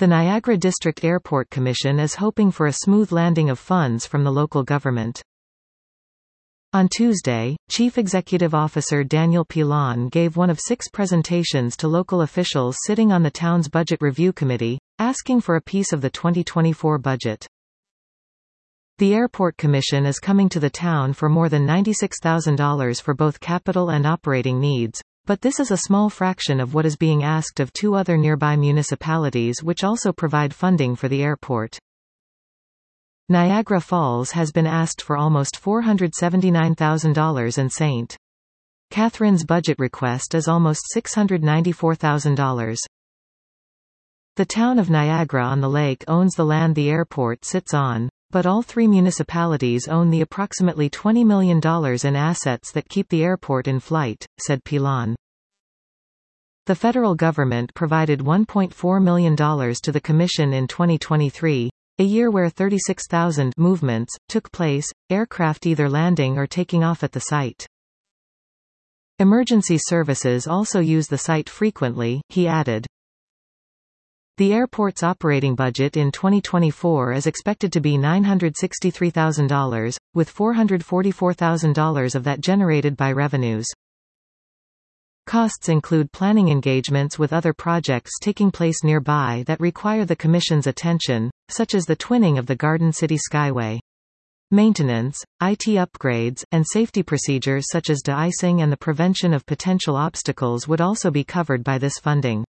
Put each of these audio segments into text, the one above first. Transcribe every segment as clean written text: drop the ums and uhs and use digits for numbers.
The Niagara District Airport Commission is hoping for a smooth landing of funds from the local government. On Tuesday, Chief Executive Officer Daniel Pilon gave one of 6 presentations to local officials sitting on the town's Budget Review Committee, asking for a piece of the 2024 budget. The Airport Commission is coming to the town for more than $96,000 for both capital and operating needs, but this is a small fraction of what is being asked of 2 other nearby municipalities which also provide funding for the airport. Niagara Falls has been asked for almost $479,000 and St. Catherine's budget request is almost $694,000. The town of Niagara-on-the-Lake owns the land the airport sits on, but all 3 municipalities own the approximately $20 million in assets that keep the airport in flight, said Pilon. The federal government provided $1.4 million to the Commission in 2023, a year where 36,000 movements took place, aircraft either landing or taking off at the site. Emergency services also use the site frequently, he added. The airport's operating budget in 2024 is expected to be $963,000, with $444,000 of that generated by revenues. Costs include planning engagements with other projects taking place nearby that require the Commission's attention, such as the twinning of the Garden City Skyway. Maintenance, IT upgrades, and safety procedures such as de-icing and the prevention of potential obstacles would also be covered by this funding.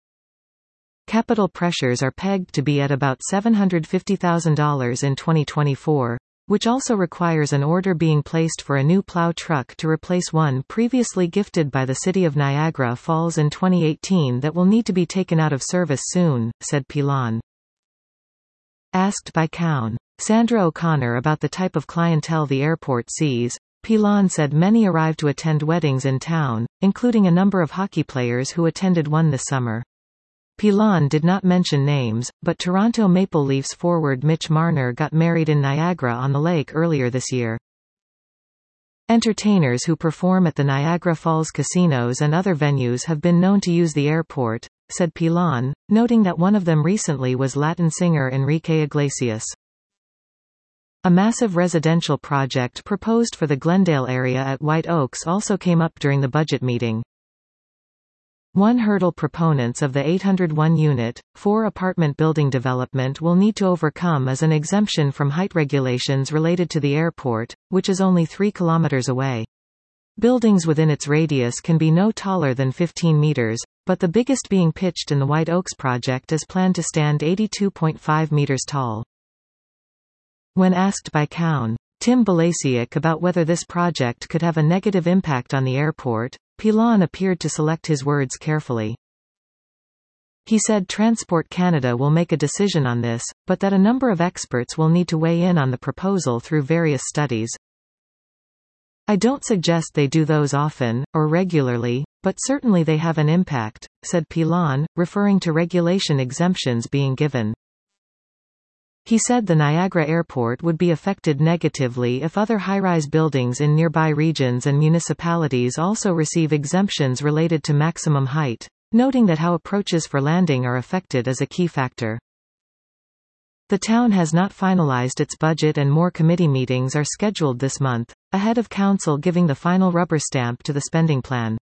Capital pressures are pegged to be at about $750,000 in 2024. Which also requires an order being placed for a new plow truck to replace one previously gifted by the City of Niagara Falls in 2018 that will need to be taken out of service soon, said Pilon. Asked by Cown. Sandra O'Connor about the type of clientele the airport sees, Pilon said many arrive to attend weddings in town, including a number of hockey players who attended one this summer. Pilon did not mention names, but Toronto Maple Leafs forward Mitch Marner got married in Niagara-on-the-Lake earlier this year. Entertainers who perform at the Niagara Falls casinos and other venues have been known to use the airport, said Pilon, noting that one of them recently was Latin singer Enrique Iglesias. A massive residential project proposed for the Glendale area at White Oaks also came up during the budget meeting. One hurdle proponents of the 801-unit, 4-apartment building development will need to overcome is an exemption from height regulations related to the airport, which is only 3 kilometers away. Buildings within its radius can be no taller than 15 meters, but the biggest being pitched in the White Oaks project is planned to stand 82.5 meters tall. When asked by Cown. Tim Balasiuk about whether this project could have a negative impact on the airport, Pilon appeared to select his words carefully. He said Transport Canada will make a decision on this, but that a number of experts will need to weigh in on the proposal through various studies. I don't suggest they do those often, or regularly, but certainly they have an impact, said Pilon, referring to regulation exemptions being given. He said the Niagara Airport would be affected negatively if other high-rise buildings in nearby regions and municipalities also receive exemptions related to maximum height, noting that how approaches for landing are affected is a key factor. The town has not finalized its budget and more committee meetings are scheduled this month, ahead of council giving the final rubber stamp to the spending plan.